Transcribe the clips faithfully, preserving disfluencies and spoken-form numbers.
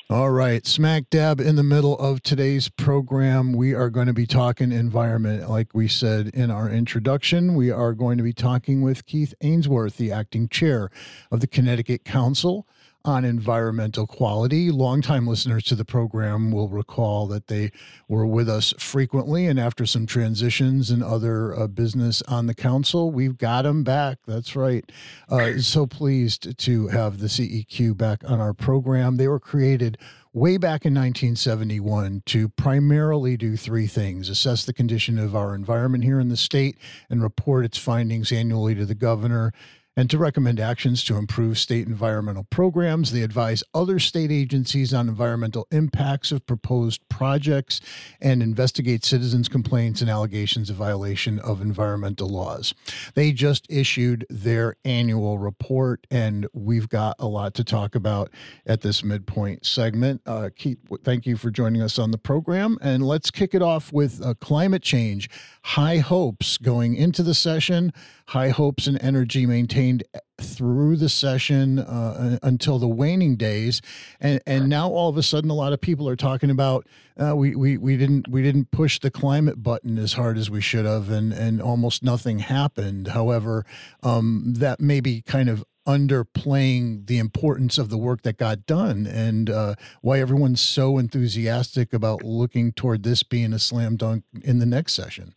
All right, smack dab in the middle of today's program, we are going to be talking environment. Like we said in our introduction, we are going to be talking with Keith Ainsworth, the acting chair of the Connecticut Council on Environmental Quality. Longtime listeners to the program will recall that they were with us frequently, and after some transitions and other uh, business on the council, we've got them back. That's right. Uh, so pleased to have the C E Q back on our program. They were created way back in nineteen seventy-one to primarily do three things: assess the condition of our environment here in the state and report its findings annually to the governor, and to recommend actions to improve state environmental programs. They advise other state agencies on environmental impacts of proposed projects and investigate citizens' complaints and allegations of violation of environmental laws. They just issued their annual report, and we've got a lot to talk about at this midpoint segment. Uh, Keith, thank you for joining us on the program, and let's kick it off with uh, climate change. High hopes going into the session, high hopes and energy maintained through the session uh, until the waning days, and and now all of a sudden a lot of people are talking about uh, we we we didn't we didn't push the climate button as hard as we should have, and and almost nothing happened. However, um, that may be kind of underplaying the importance of the work that got done, and uh, why everyone's so enthusiastic about looking toward this being a slam dunk in the next session.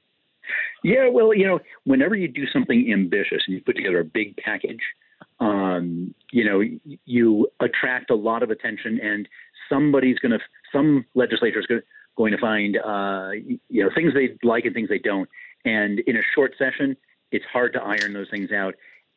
Yeah, well, you know, whenever you do something ambitious and you put together a big package, um, you know, you attract a lot of attention, and somebody's going to, some legislator is going to find, uh, you know, things they like and things they don't. And in a short session, it's hard to iron those things out.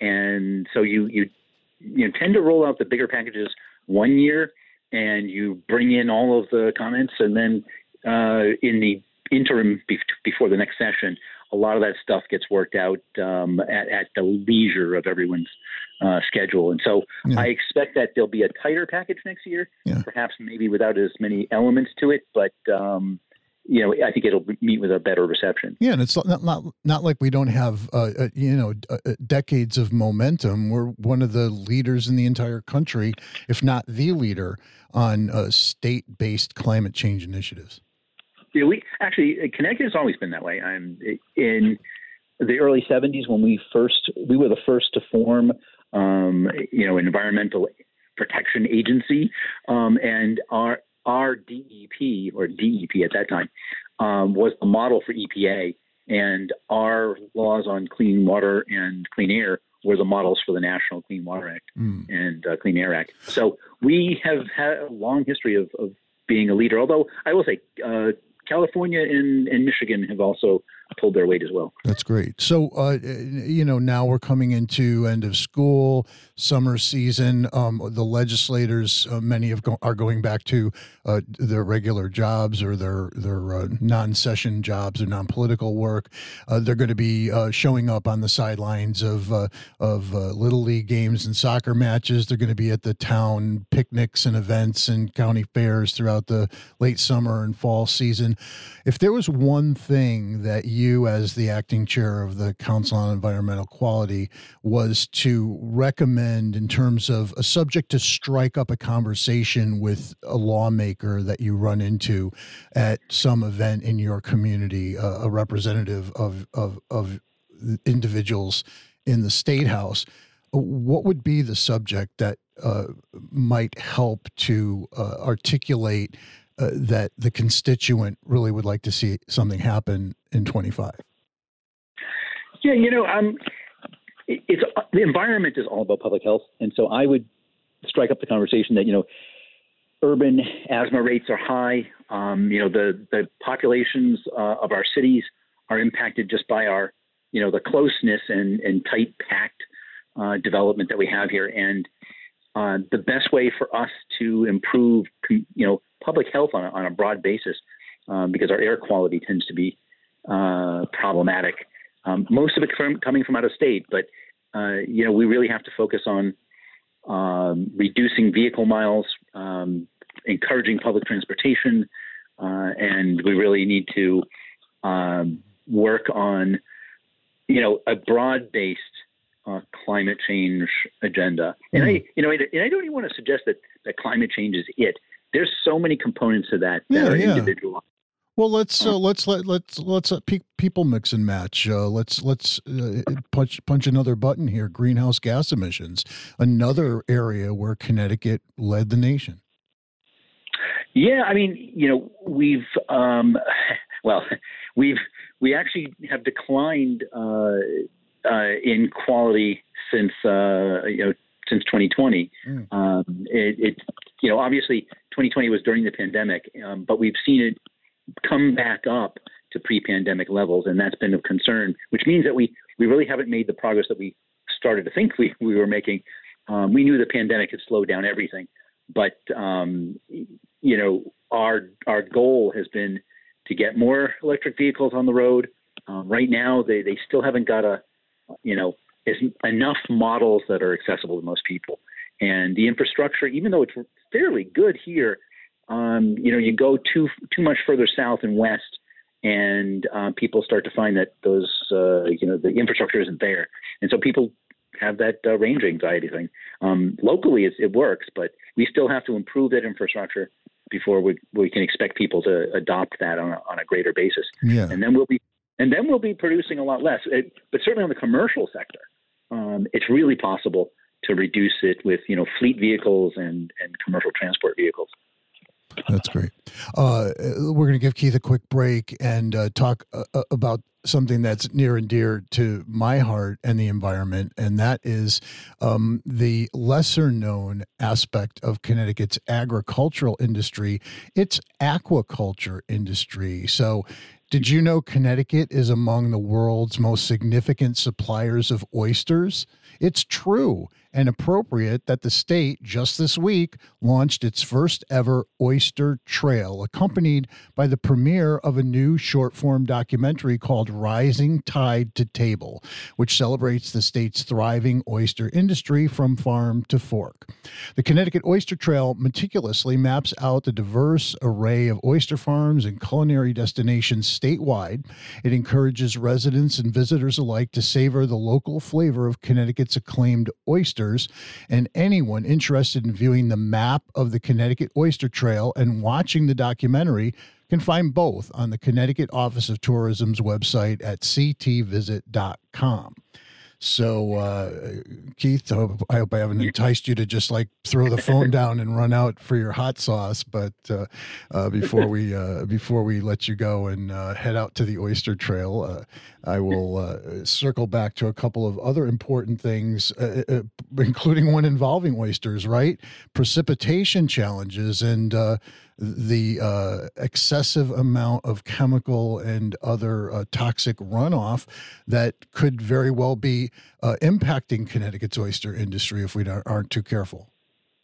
And so you, you, you know, tend to roll out the bigger packages one year, and you bring in all of the comments, and then uh, in the interim be- before the next session, a lot of that stuff gets worked out um, at, at the leisure of everyone's uh, schedule. And so yeah. I expect that there'll be a tighter package next year, yeah. perhaps maybe without as many elements to it, but um, you know, I think it'll meet with a better reception. Yeah, and it's not not, not like we don't have uh, uh, you know uh, decades of momentum. We're one of the leaders in the entire country, if not the leader, on uh, state-based climate change initiatives. Yeah, we actually Connecticut has always been that way. I'm in the early seventies when we first we were the first to form, um, you know, an environmental protection agency, um, and our our D E P or D E P at that time um, was the model for E P A, and our laws on clean water and clean air were the models for the National Clean Water Act mm. and uh, Clean Air Act. So we have had a long history of, of being a leader. Although I will say. Uh, California and, and Michigan have also pulled their weight as well. That's great. So, uh, you know, now we're coming into end of school, summer season. Um, the legislators, uh, many of go- are going back to uh, their regular jobs or their their uh, non-session jobs or non-political work. Uh, they're going to be uh, showing up on the sidelines of uh, of uh, Little League games and soccer matches. They're going to be at the town picnics and events and county fairs throughout the late summer and fall season. If there was one thing that you, as the acting chair of the Council on Environmental Quality, was to recommend in terms of a subject to strike up a conversation with a lawmaker that you run into at some event in your community, uh, a representative of, of, of individuals in the State House, what would be the subject that uh, might help to uh, articulate Uh, that the constituent really would like to see something happen in twenty-five? Yeah, you know, um, it, it's the environment is all about public health, and so I would strike up the conversation that you know, urban asthma rates are high. Um, you know, the the populations uh, of our cities are impacted just by our, you know, the closeness and and tight packed uh, development that we have here, and uh, the best way for us to improve, you know, public health on a, on a broad basis, um, because our air quality tends to be uh, problematic. Um, most of it from, coming from out of state, but uh, you know we really have to focus on um, reducing vehicle miles, um, encouraging public transportation, uh, and we really need to um, work on you know a broad-based uh, climate change agenda. And mm. I, you know, and I don't even want to suggest that, that climate change is it. There's so many components to that that yeah, are yeah. individual. Well, let's uh, let's let let's let's let pe- people mix and match. Uh, let's let's uh, punch punch another button here. Greenhouse gas emissions, another area where Connecticut led the nation. Yeah, I mean, you know, we've um, well, we've we actually have declined uh, uh, in quality since uh, you know since twenty twenty. Mm. Um, it, it you know obviously twenty twenty was during the pandemic, um, but we've seen it come back up to pre-pandemic levels, and that's been of concern, which means that we, we really haven't made the progress that we started to think we, we were making. Um, we knew the pandemic had slowed down everything, but um, you know, our our goal has been to get more electric vehicles on the road. Um, right now, they, they still haven't got a, you know, enough models that are accessible to most people. And the infrastructure, even though it's fairly good here, Um, you know, you go too too much further south and west, and uh, people start to find that those, uh, you know, the infrastructure isn't there, and so people have that uh, range anxiety thing. Um, locally, it's, it works, but we still have to improve that infrastructure before we we can expect people to adopt that on a, on a greater basis. Yeah. And then we'll be and then we'll be producing a lot less. It, but certainly on the commercial sector, um, it's really possible to reduce it with, you know, fleet vehicles and and commercial transport vehicles. That's great. Uh, we're going to give Keith a quick break and uh, talk uh, about something that's near and dear to my heart and the environment, and that is um, the lesser known aspect of Connecticut's agricultural industry, its aquaculture industry. So did you know Connecticut is among the world's most significant suppliers of oysters? It's true and appropriate that the state just this week launched its first ever oyster trail, accompanied by the premiere of a new short-form documentary called Rising Tide to Table, which celebrates the state's thriving oyster industry from farm to fork. The Connecticut Oyster Trail meticulously maps out the diverse array of oyster farms and culinary destinations statewide. It encourages residents and visitors alike to savor the local flavor of Connecticut's acclaimed oysters, and anyone interested in viewing the map of the Connecticut Oyster Trail and watching the documentary can find both on the Connecticut Office of Tourism's website at c t visit dot com. So, uh, Keith, I hope, I hope I haven't enticed you to just like throw the phone down and run out for your hot sauce. But uh, uh, before we uh, before we let you go and uh, head out to the Oyster Trail, uh, I will uh, circle back to a couple of other important things, uh, uh, including one involving oysters, right? Precipitation challenges and uh, the uh, excessive amount of chemical and other uh, toxic runoff that could very well be uh, impacting Connecticut's oyster industry if we aren't too careful.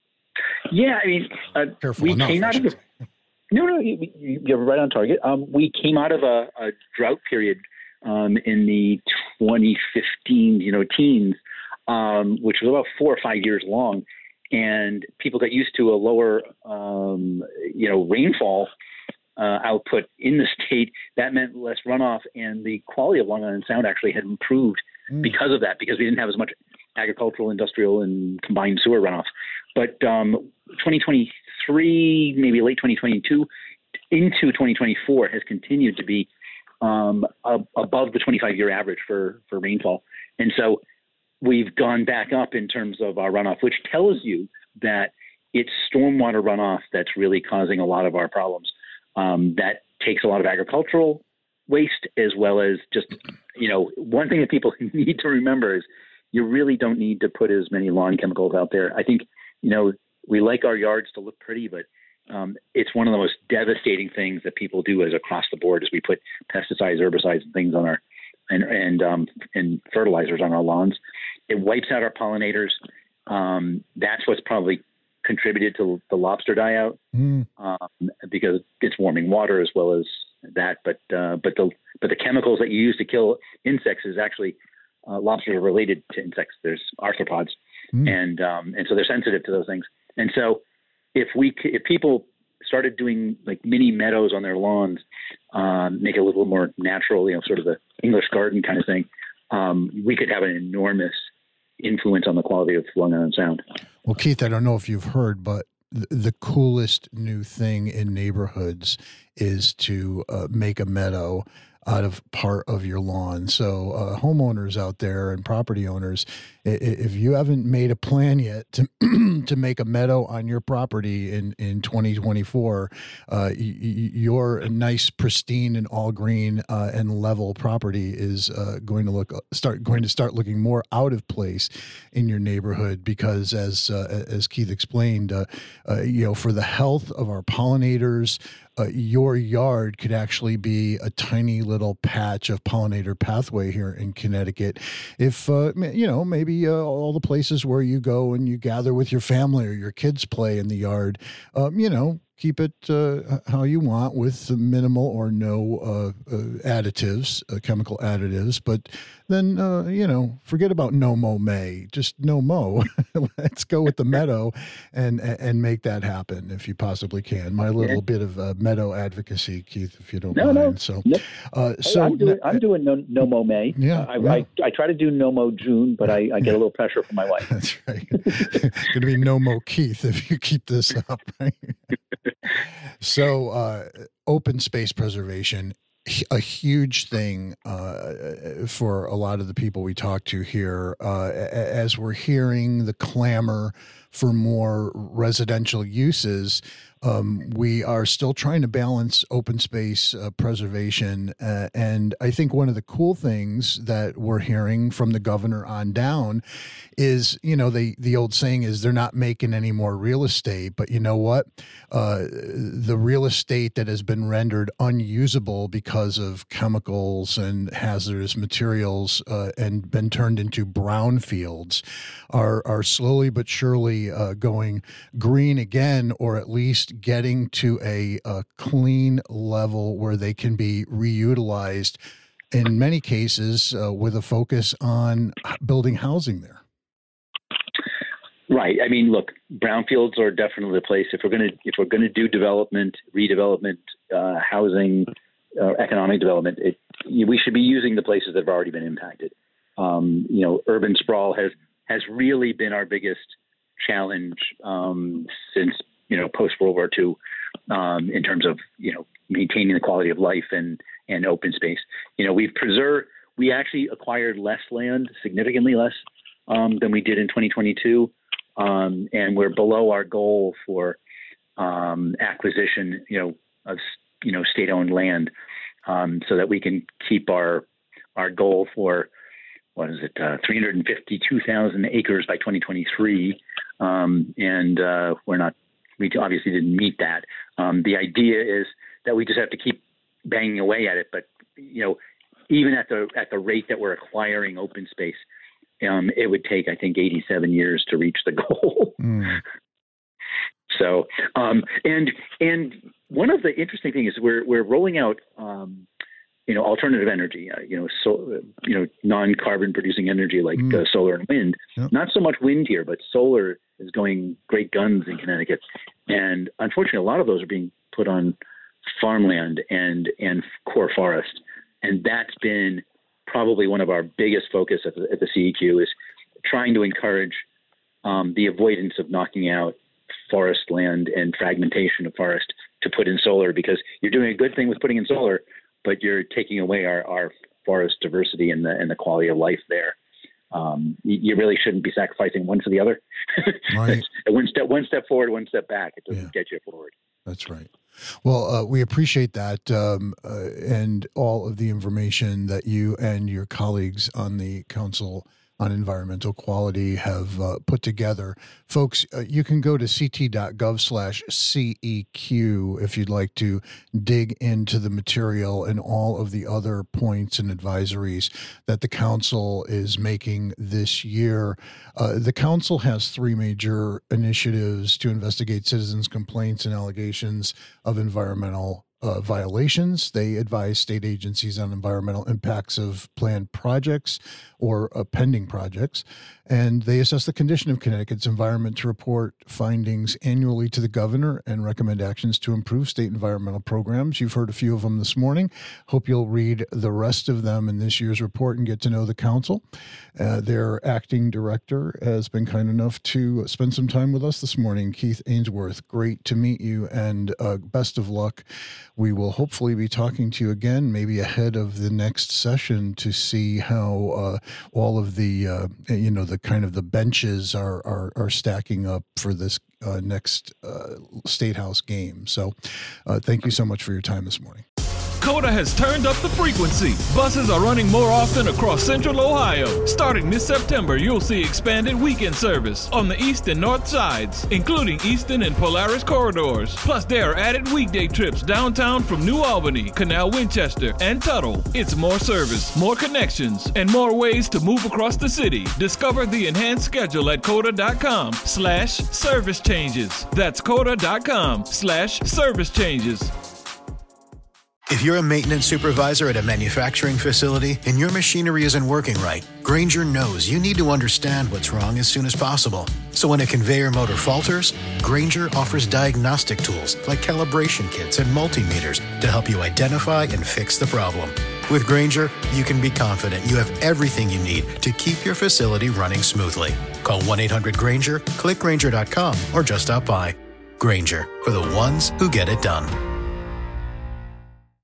Yeah, I mean, uh, careful we enough, came out of the, no, no, you, you're right on target. Um, we came out of a, a drought period um, in the twenty fifteen, you know, teens, um, which was about four or five years long. And people got used to a lower, um, you know, rainfall uh, output in the state. That meant less runoff, and the quality of Long Island Sound actually had improved mm. because of that, because we didn't have as much agricultural, industrial, and combined sewer runoff. But um, twenty twenty-three, maybe late twenty twenty-two, into twenty twenty-four has continued to be um, ab- above the twenty-five year average for, for rainfall. And so we've gone back up in terms of our runoff, which tells you that it's stormwater runoff that's really causing a lot of our problems. Um, that takes a lot of agricultural waste, as well as just, you know, one thing that people need to remember is you really don't need to put as many lawn chemicals out there. I think, you know, we like our yards to look pretty, but um, it's one of the most devastating things that people do as across the board is we put pesticides, herbicides, and things on our and and um, and fertilizers on our lawns. It wipes out our pollinators. Um, that's what's probably contributed to the lobster die out mm. um, because it's warming water as well as that. But uh, but the but the chemicals that you use to kill insects is actually uh, lobsters are related to insects. There's arthropods, mm. and um, and so they're sensitive to those things. And so if we if people started doing like mini meadows on their lawns, um, make it a little more natural, you know, sort of the English garden kind of thing, um, we could have an enormous influence on the quality of Long Island Sound. Well, Keith, I don't know if you've heard, but th- the coolest new thing in neighborhoods is to uh, make a meadow out of part of your lawn. So uh, homeowners out there and property owners, i- i- if you haven't made a plan yet to to make a meadow on your property in, in twenty twenty-four, uh, y- y- your nice, pristine and all green uh, and level property is uh, going to look start going to start looking more out of place in your neighborhood, because as uh, as Keith explained, uh, uh, you know, for the health of our pollinators, Uh, your yard could actually be a tiny little patch of pollinator pathway here in Connecticut. If, uh, you know, maybe uh, all the places where you go and you gather with your family or your kids play in the yard, um, you know, keep it uh, how you want with minimal or no uh, uh, additives, uh, chemical additives. But then, uh, you know, forget about no mow May, just no mow. Let's go with the meadow and and make that happen if you possibly can. My little Yeah. bit of uh, meadow advocacy, Keith, if you don't No, mind. no. So, No. uh, Hey, so I'm doing, I'm doing no, no Mo May. Yeah, I, yeah. I, I try to do no Mo June, but I, I get a little pressure from my wife. That's right. Going to be no mo Keith if you keep this up, right? So, uh, open space preservation, h- a huge thing uh, for a lot of the people we talk to here. Uh, a- a- as we're hearing the clamor for more residential uses, um, we are still trying to balance open space uh, preservation. Uh, and I think one of the cool things that we're hearing from the governor on down is, you know, the, the old saying is they're not making any more real estate, but you know what? Uh, the real estate that has been rendered unusable because of chemicals and hazardous materials uh, and been turned into brownfields are, are slowly but surely uh, going green again, or at least getting to a, a clean level where they can be reutilized in many cases uh, with a focus on building housing there. Right. I mean, look, brownfields are definitely the place if we're going to if we're going to do development, redevelopment, uh, housing, uh, economic development. It, we should be using the places that have already been impacted. Um, you know, urban sprawl has has really been our biggest challenge um, since you know post World War Two um, in terms of you know maintaining the quality of life and and open space. You know, we've preserved. We actually acquired less land, significantly less um, than we did in twenty twenty-two. Um, and we're below our goal for um, acquisition, you know, of you know state-owned land, um, so that we can keep our our goal for what is it, uh, three hundred fifty-two thousand acres by twenty twenty-three, um, and uh, we're not. We obviously didn't meet that. Um, the idea is that we just have to keep banging away at it, but you know, even at the at the rate that we're acquiring open space. Um, it would take, I think, eighty-seven years to reach the goal. Mm. So, um, and and one of the interesting things is we're we're rolling out, um, you know, alternative energy, uh, you know, so you know, non-carbon producing energy like mm. uh, solar and wind. Yep. Not so much wind here, but solar is going great guns in Connecticut, and unfortunately, a lot of those are being put on farmland and and core forest, and that's been probably one of our biggest focus at the, at the C E Q is trying to encourage um, the avoidance of knocking out forest land and fragmentation of forest to put in solar, because you're doing a good thing with putting in solar, but you're taking away our, our forest diversity and the and the quality of life there. Um, you, you really shouldn't be sacrificing one for the other. Right. one step one step forward, one step back. It doesn't Yeah. get you forward. That's right. Well, uh, we appreciate that um, uh, and all of the information that you and your colleagues on the Council on Environmental Quality have uh, put together. Folks, uh, you can go to ct.gov slash CEQ if you'd like to dig into the material and all of the other points and advisories that the Council is making this year. Uh, the Council has three major initiatives to investigate citizens' complaints and allegations of environmental Uh, violations. They advise state agencies on environmental impacts of planned projects or uh, pending projects. And they assess the condition of Connecticut's environment to report findings annually to the governor and recommend actions to improve state environmental programs. You've heard a few of them this morning. Hope you'll read the rest of them in this year's report and get to know the council. Uh, their acting director has been kind enough to spend some time with us this morning. Keith Ainsworth, great to meet you, and uh, best of luck. We will hopefully be talking to you again, maybe ahead of the next session, to see how uh, all of the, uh, you know, the kind of the benches are are, are stacking up for this uh, next uh, State House game. So uh, thank you so much for your time this morning. COTA has turned up the frequency. Buses are running more often across central Ohio. Starting this September, you'll see expanded weekend service on the east and north sides, including Eastern and Polaris corridors. Plus, there are added weekday trips downtown from New Albany, Canal Winchester, and Tuttle. It's more service, more connections, and more ways to move across the city. Discover the enhanced schedule at COTA.com slash service changes. That's COTA.com slash service changes. If you're a maintenance supervisor at a manufacturing facility and your machinery isn't working right, Grainger knows you need to understand what's wrong as soon as possible. So when a conveyor motor falters, Grainger offers diagnostic tools like calibration kits and multimeters to help you identify and fix the problem. With Grainger, you can be confident you have everything you need to keep your facility running smoothly. Call one eight hundred Grainger, click Grainger dot com, or just stop by. Grainger, for the ones who get it done.